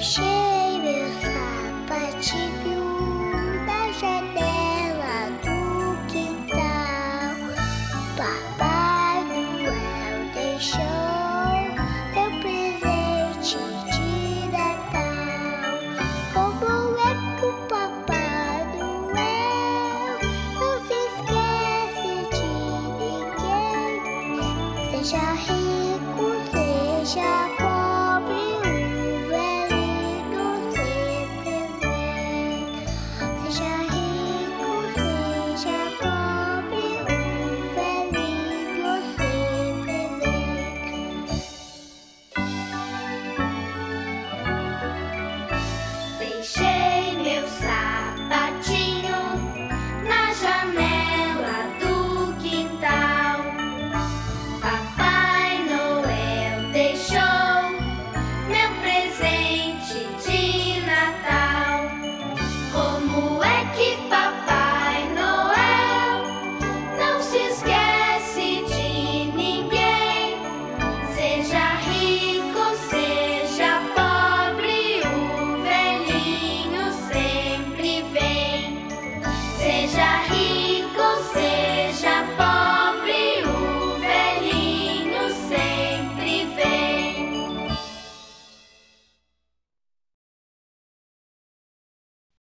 Puxei meu sapatinho da janela do quintal. Papai Noel deixou meu presente de Natal. Como é que o Papai Noel não se esquece de ninguém? Seja rico, seja pobre,